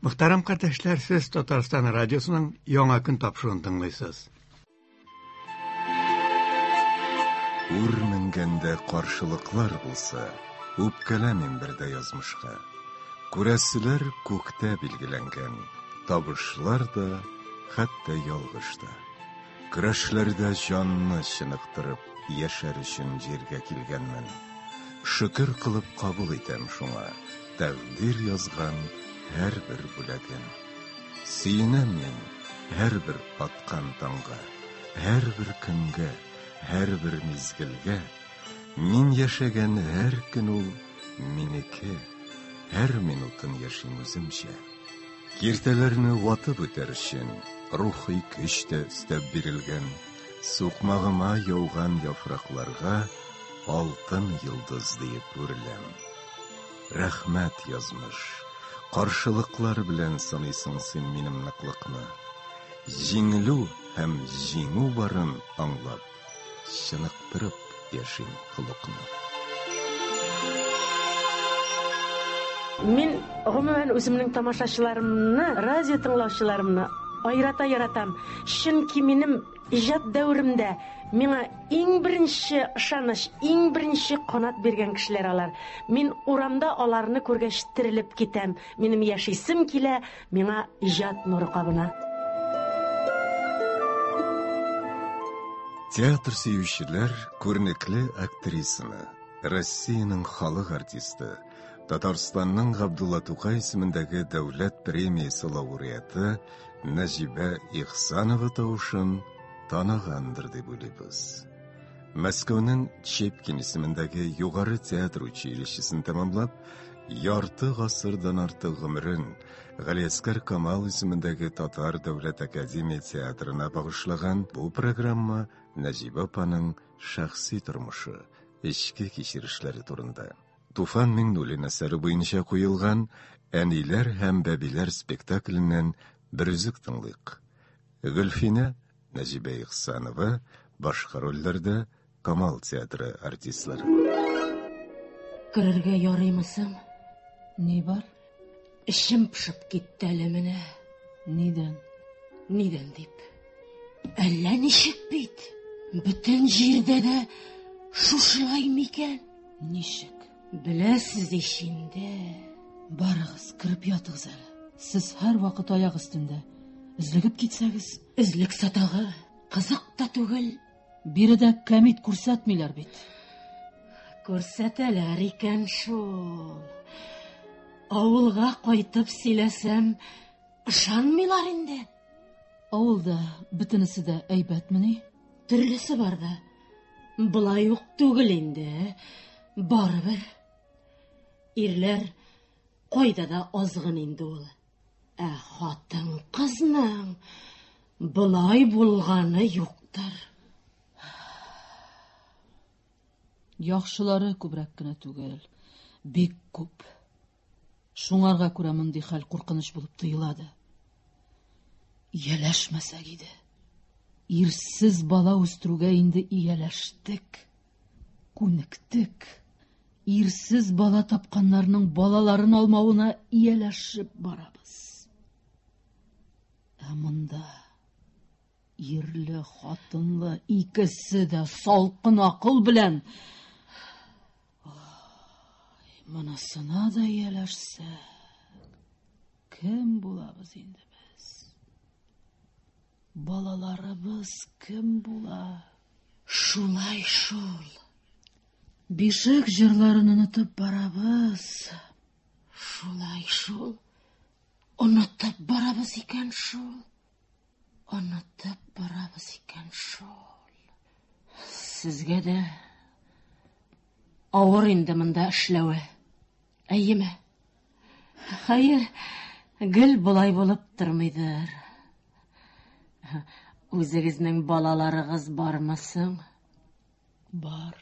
Muhtaram kardeşler, siz Tatarstan Radyosu'nun Yona Gün Tapşırığını dinleysiniz. Urmengende karşılıklar bulsa, öpkelemin birde yazmışka. Kuresiler kökte bilgilengen, tabışlar da hatta yalgışta. Kıraşlarda canını şınıktırıp, yaşar için jerge kilgenmen. Şükür kılıp kabul etem şuna, takdir yazgan her bir bulagin. Siyinem men her bir atkan tanga, her bir künge, her bir mizgilge. Min yaşagan her gün ol minike, her minutun yaşayım özümşe. Kirtelerini vatıp öter için, ruhi güçte üstep birilgen, soğmağıma yauğan yapraklarga, altın yıldız deyip örülem. Rahmet yazmış, karşılıklar bilen sanıysın sen minim nıklıkını. Жеңілу hem жеңу барын аңлап, шынықтырып яшин хылықны. Мен гомумән үземнең тамашачыларымны, радио тыңлаучыларымны айрата яратам. Чөнки минем иҗат дәвремдә миңа иң беренче ышаныч, иң беренче канат биргән кешеләр алар. Мин урамда аларны күргәч терелеп китәм. Минем яшисем килә, миңа иҗат нуры кабына. Театр сөючеләр күрнекле актрисаны, Россиянең халык артисты, Татарстанның Габдулла Тукай исемендәге дәүләт премиясе лауреаты Нәҗибә Ихсанова тавышын танагандыр дип уйлыйбыз. Мәскәүнең Чепкин исемендәге югары театр училищесын тәмамлап, ярты гасырдан артык гомерен Галиәскәр Камал исемендәге Татар дәүләт академия театрына багышлаган бу программа Нәҗибә апаның шәхси тормышы, эчке кичерешләре турында. Туфан Миңнуллин әсәре буенча куелган Әниләр һәм бәбиләр спектакленнән бер үзек тыңлыйк. Гөлфинә Нәҗибә Ихсанова, башка рольләрдә Камал театры артистлары. Керергә ярыймысың? Ни бар? Эшем пешеп китте әле менә. Нидән? Нидән дип? Әллә ничек бит? Бүтән җирдә дә шушылай микән? Ничек? Беләсез ишинде. Барыгыз, кирип ятыгыз әле. Сез һәр вакыт аяк өстендә. Излегеп китсәгез, Эзлек сатагы кызык та түгел. биредә кәмит күрсәтмиләр бит. Күрсәтәләр икән шул. Авылга кайтып сөйләсәм, ышанмыйлар инде. Авылда бөтенесе дә әйбәтмени? Төрлесе бар да. Булай ук түгел инде. Барыбер. Ирләр кайда да азгын инде ул. Хатын кызның булай булганы юктыр. Яхшылары күбрәк кенә түгел, бик күп. Шуңарга күрә мондый хәл куркыныч булып тоелады. Ияләшмәсәк иде. Ирсез бала үстерүгә инде ияләштек. Күнектек. Ирсез бала тапканнарның балаларын алмавына ияләшеп барабыз. Монда ирле, хатынлы икесе дә салкын акыл белән монысына да ияләшсә, кем булабыз инде без? Балаларыбыз кем була? Шулай шул. Бишек җырларын онытып барабыз. Шулай шул. Онытып барабыз икән шул. Онытып барабыз икән шул. Сезгә дә авыр инде монда эшләве. Әйеме? Хәер, гел булай булып тормыйдыр. Үзегезнең балаларыгыз бармы соң? Бар.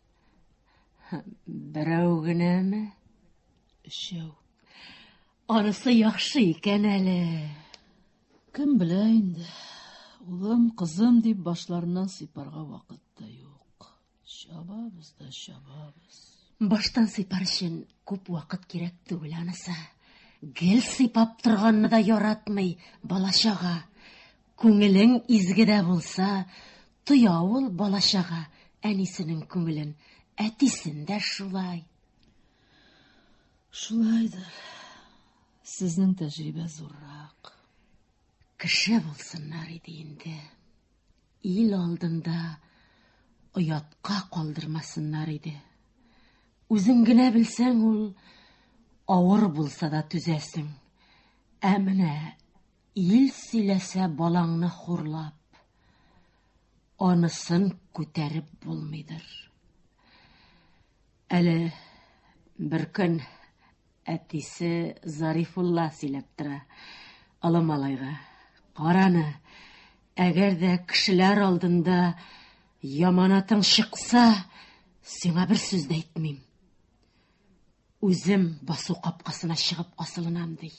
Берәү генәме? 3. Анысы яхшы икән әле. Кем белә инде. Улым, кызым дип башларыннан сыйпарга вакыт та юк. Чабабыз да чабабыз. Баштан сыйпар өчен күп вакыт кирәк түгел анысы. Гел сыйпап торганны да яратмый балачага. Күңелең изгедә булса, тоя ул балачага әнисенең күңелен, әтисен дә шулай. Шулайдыр. Сезнең тәҗрибә зуррак. Кеше булсыннар иде инде. Ил алдында оятка калдырмасыннар иде. Үзең генә белсәң, ул авыр булса да түзәсең. Ә менә ил сөйләсә балаңны хурлап, анысын күтәреп булмыйдыр. Әле бер көн әтисе Зарифулла сөйләп тора. Олы малайга: "Караны, әгәр дә кешеләр алдында яманатың чыкса, сиңа бер сүз дә әйтмим. Үзем басу капкасына чыгып асылынам", ди.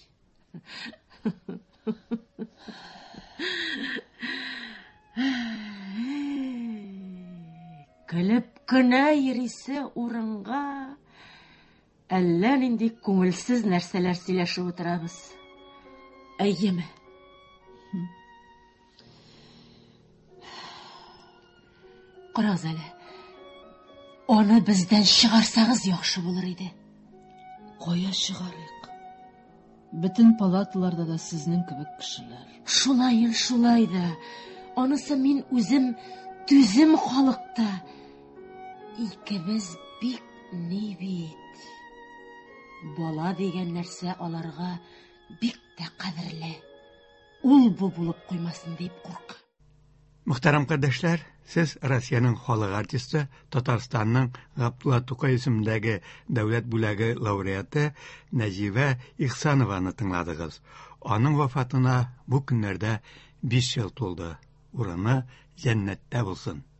Көлеп кенә йөрисе урынга әллә нинди күңелсез нәрсәләр сөйләшеп утырабыз. Әйеме? Карагыз әле. Аны бездән чыгарсагыз яхшы булыр иде. Кая чыгарыйк? Бөтен палаталарда да сезнең кебек кешеләр. Шулай да. Анысы мин үзем түзем халыкта. Икебез бик ни бит. Бала дигән нәрсә аларга бик тә кадерле. Ул бу булып куймасын дип курка. Мөхтәрәм кардәшләр, сез Россиянең халык артисты, Татарстанның Габдулла Тукай исемендәге дәүләт бүләге лауреаты Нәҗибә Ихсанованы тыңладыгыз. Аның вафатына бу көннәрдә 5 ел тулды. Урыны җәннәттә булсын.